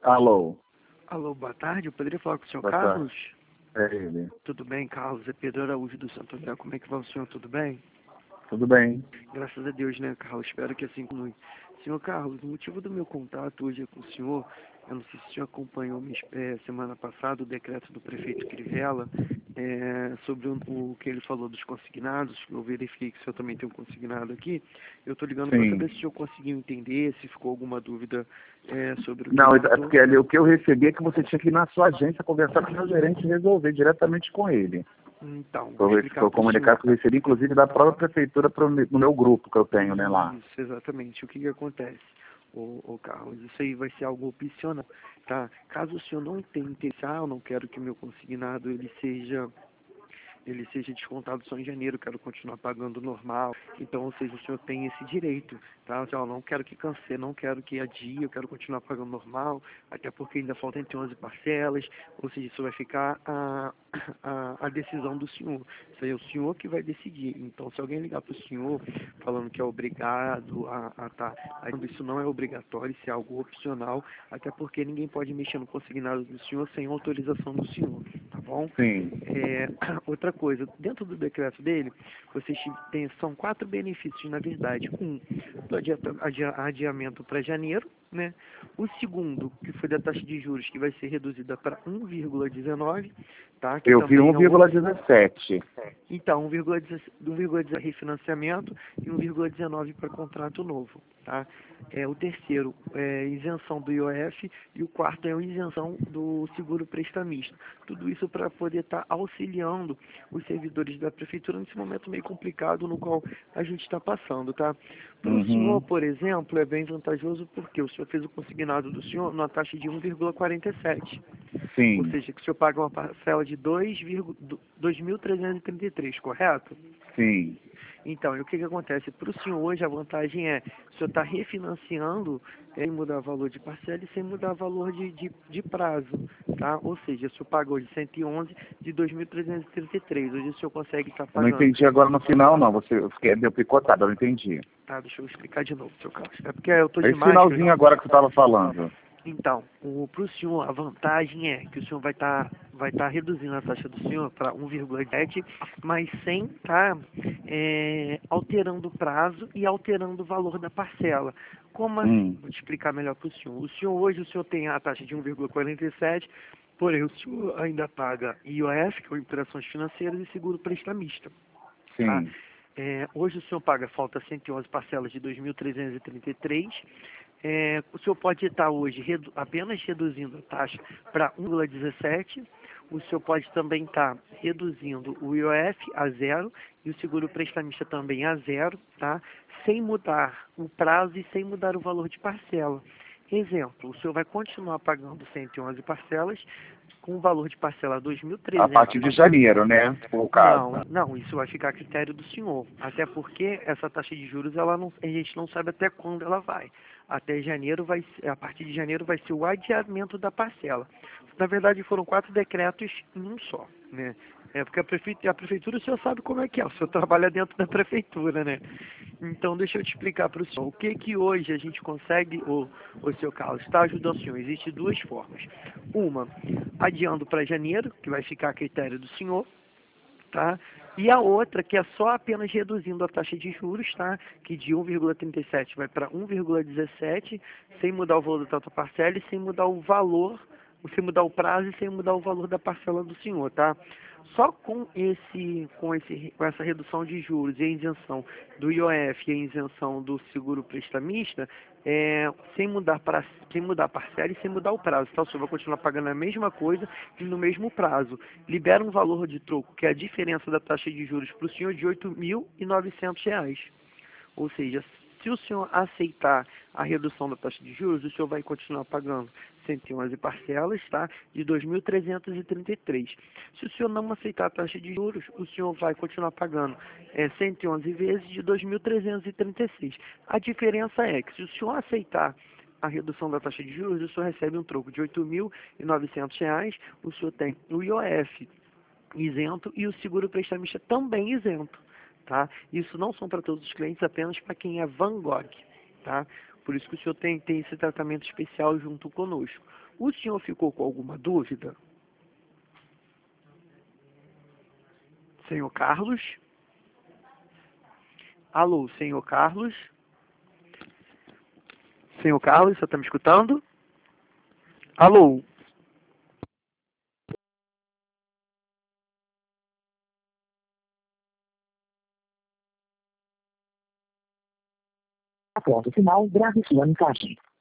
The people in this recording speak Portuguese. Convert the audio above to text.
Alô, Alô, boa tarde. Eu poderia falar com o senhor boa Carlos? tarde. É ele. Tudo bem, Carlos? É Pedro Araújo do Santo André. Como é que vai o senhor? Tudo bem? Tudo bem? Graças a Deus, né, Carlos? Espero que assim continue. Senhor Carlos, o motivo do meu contato hoje é com o senhor. Eu não sei se o senhor acompanhou semana passada o decreto do prefeito Crivella sobre o que ele falou dos consignados. Eu verifiquei que o senhor também tem um consignado aqui. Eu estou ligando para saber Sim. se o senhor conseguiu entender, se ficou alguma dúvida sobre o que Não, ele é falou. porque ali, o que eu recebi é que você tinha que ir na sua agência conversar com o meu gerente e resolver diretamente com ele. Então, vou Foi explicar o para o senhor. comunicado que eu recebi, inclusive, da própria prefeitura no meu grupo que eu tenho, né, lá. Isso, exatamente. O que que acontece, ô Carlos? Isso aí vai ser algo opcional, tá? Caso o senhor não tenha interesse, eu não quero que o meu consignado ele seja descontado só em janeiro, quero continuar pagando normal. Então, ou seja, o senhor tem esse direito, tá? Assim, ó, não quero que cancele, não quero que adie, eu quero continuar pagando normal, até porque ainda faltam entre 11 parcelas, ou seja, isso vai ficar a decisão do senhor. Isso aí é o senhor que vai decidir. Então, se alguém ligar para o senhor falando que é obrigado isso não é obrigatório, isso é algo opcional, até porque ninguém pode mexer no consignado do senhor sem autorização do senhor, tá bom? Sim. Outra coisa, dentro do decreto dele, são 4 benefícios, na verdade. Do adiamento para janeiro, né? O segundo, que foi da taxa de juros, que vai ser reduzida para 1,19, tá? Que Eu vi também é outro. 1,17. Então, 1,10 refinanciamento e 1,19 para contrato novo, tá? O terceiro é isenção do IOF e o quarto é a isenção do seguro prestamista. Tudo isso para poder estar auxiliando os servidores da prefeitura nesse momento meio complicado no qual a gente está passando, tá? Para o senhor, Uhum. por exemplo, é bem vantajoso porque o senhor fez o consignado do senhor numa taxa de 1,47. Ou Sim, seja, que o senhor paga uma parcela de 2.333, correto? sim. Então, e o que que acontece? Para o senhor hoje, a vantagem é, o senhor está refinanciando sem mudar valor de parcela e sem mudar valor de prazo, tá? Ou seja, o senhor paga hoje 111 de 2.333. Hoje o senhor consegue estar Eu não pagando. entendi agora no final, não. Você deu picotado, eu não entendi. Tá, deixa eu explicar de novo, seu Carlos. É porque eu estou de Esse máscara. finalzinho agora que você estava falando. Então, para o senhor, a vantagem é que o senhor vai tá reduzindo a taxa do senhor para 1,7, mas sem estar alterando o prazo e alterando o valor da parcela. Como assim? Vou te explicar melhor para o senhor. Hoje, o senhor tem a taxa de 1,47, porém o senhor ainda paga IOF, que é o Operações Financeiras, e seguro prestamista. Tá? Sim. Hoje o senhor paga, falta 111 parcelas de 2.333. O senhor pode estar hoje apenas reduzindo a taxa para 1,17. O senhor pode também estar reduzindo o IOF a zero e o seguro prestamista também a zero, tá? Sem mudar o prazo e sem mudar o valor de parcela. Exemplo, o senhor vai continuar pagando 111 parcelas com o valor de parcela A 2.300. partir de janeiro, né? Por caso. Não, isso vai ficar a critério do senhor. Até porque essa taxa de juros, a gente não sabe até quando ela vai. Até janeiro a partir de janeiro vai ser o adiamento da parcela. Na verdade, foram 4 decretos em um só, né? Porque a prefeitura, o senhor sabe como é que é, o senhor trabalha dentro da prefeitura, né? Então, deixa eu te explicar para o senhor. O que que hoje a gente consegue, o seu Carlos, está ajudando o senhor? Existem 2 formas. Uma, adiando para janeiro, que vai ficar a critério do senhor, tá? E a outra, que é só apenas reduzindo a taxa de juros, tá? Que de 1,37 vai para 1,17, sem mudar o valor da tua parcela e sem mudar o valor, sem mudar o prazo e sem mudar o valor da parcela do senhor, tá? Só com essa redução de juros e a isenção do IOF e a isenção do seguro prestamista, sem mudar a parcela e sem mudar o prazo, tá? O senhor vai continuar pagando a mesma coisa e no mesmo prazo. Libera um valor de troco, que é a diferença da taxa de juros para o senhor, de R$ 8.900. Ou seja, se o senhor aceitar a redução da taxa de juros, o senhor vai continuar pagando 111 parcelas, tá? De 2.333. Se o senhor não aceitar a taxa de juros, o senhor vai continuar pagando 111 vezes de 2.336. A diferença é que se o senhor aceitar a redução da taxa de juros, o senhor recebe um troco de R$ 8.900, o senhor tem o IOF isento e o seguro prestamista também isento, tá? Isso não são para todos os clientes, apenas para quem é Van Gogh, tá? Por isso que o senhor tem esse tratamento especial junto conosco. O senhor ficou com alguma dúvida? Senhor Carlos? Alô, senhor Carlos? Senhor Carlos, você está me escutando? Alô? Após o sinal, grave sua mensagem.